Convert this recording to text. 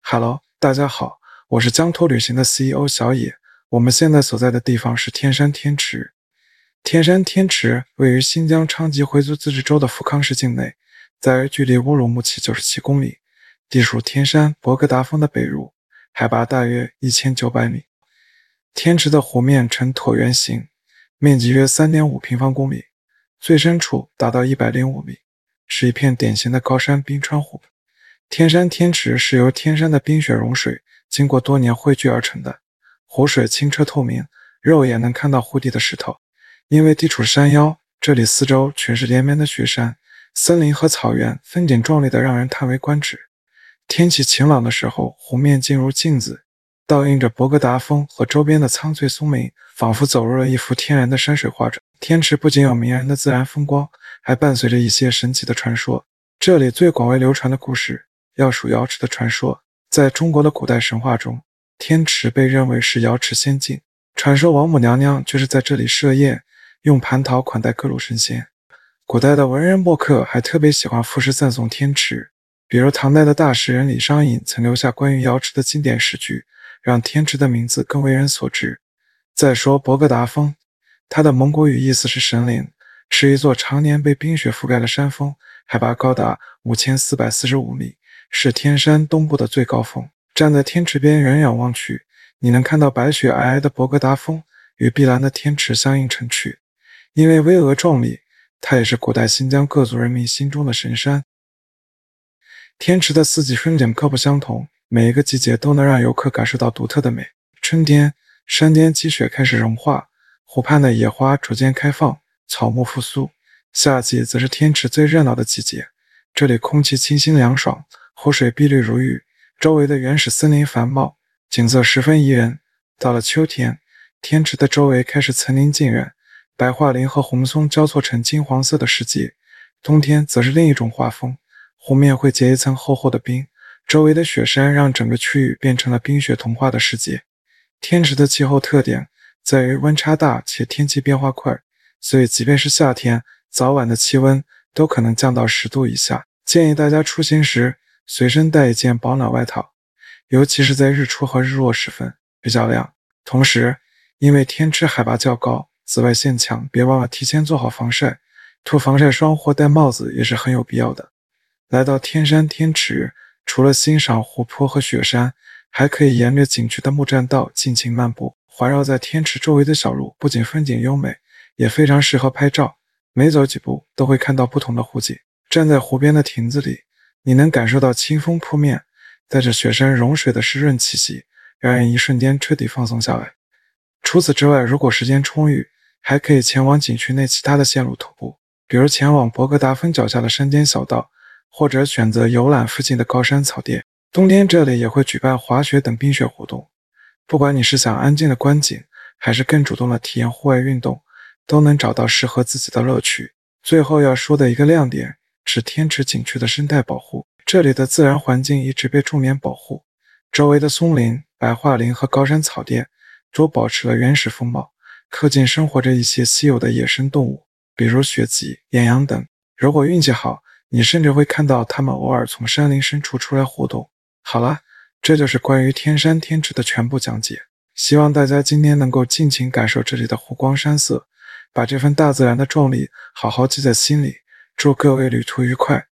Hello，大家好，我是疆途旅行的 CEO 小野。我们现在所在的地方是天山天池。天山天池位于新疆昌吉回族自治州的富康市境内，在距离乌鲁木齐97公里，地处天山博格达峰的北麓，海拔大约1900米。天池的湖面呈椭圆形，面积约3.5平方公里，最深处达到105米，是一片典型的高山冰川湖。天山天池是由天山的冰雪融水经过多年汇聚而成的，湖水清澈透明，肉眼能看到湖底的石头。因为地处山腰，这里四周全是连绵的雪山、森林和草原，风景壮丽的让人叹为观止。天气晴朗的时候，湖面静如镜子，倒映着博格达峰和周边的苍翠松林，仿佛走入了一幅天然的山水画中。天池不仅有迷人的自然风光，还伴随着一些神奇的传说。这里最广为流传的故事要数瑶池的传说。在中国的古代神话中，天池被认为是瑶池仙境，传说王母娘娘就是在这里设宴，用蟠桃款待各路神仙。古代的文人墨客还特别喜欢赋诗赞颂天池，比如唐代的大诗人李商隐曾留下关于瑶池的经典诗句，让天池的名字更为人所知。再说博格达峰，它的蒙古语意思是神灵，是一座常年被冰雪覆盖的山峰，海拔高达5445米，是天山东部的最高峰。站在天池边远远望去，你能看到白雪皑皑的博格达峰与碧蓝的天池相映成趣。因为巍峨壮丽，它也是古代新疆各族人民心中的神山。天池的四季风景各不相同，每一个季节都能让游客感受到独特的美。春天，山巅积雪开始融化，湖畔的野花逐渐开放，草木复苏。夏季则是天池最热闹的季节，这里空气清新凉爽，湖水碧绿如玉，周围的原始森林繁茂，景色十分宜人。到了秋天，天池的周围开始层林尽染，白桦林和红松交错成金黄色的世界。冬天则是另一种画风，湖面会结一层厚厚的冰，周围的雪山让整个区域变成了冰雪童话的世界。天池的气候特点在于温差大且天气变化快，所以即便是夏天，早晚的气温都可能降到10度以下。建议大家出行时随身带一件保暖外套，尤其是在日出和日落时分，比较亮。同时，因为天池海拔较高，紫外线强，别忘了提前做好防晒，涂防晒霜或戴帽子也是很有必要的。来到天山天池，除了欣赏湖泊和雪山，还可以沿着景区的木栈道尽情漫步。环绕在天池周围的小路不仅风景优美，也非常适合拍照，每走几步都会看到不同的湖景。站在湖边的亭子里，你能感受到清风扑面，带着雪山融水的湿润气息，让人一瞬间彻底放松下来。除此之外，如果时间充裕，还可以前往景区内其他的线路徒步，比如前往博格达峰脚下的山间小道，或者选择游览附近的高山草甸。冬天这里也会举办滑雪等冰雪活动。不管你是想安静的观景，还是更主动的体验户外运动，都能找到适合自己的乐趣。最后要说的一个亮点是天池景区的生态保护，这里的自然环境一直被重点保护，周围的松林、白桦林和高山草甸都保持了原始风貌，附近生活着一些稀有的野生动物，比如雪鹥、岩羊等。如果运气好，你甚至会看到它们偶尔从山林深处出来活动。好了，这就是关于天山天池的全部讲解。希望大家今天能够尽情感受这里的湖光山色，把这份大自然的壮丽好好记在心里。祝各位旅途愉快。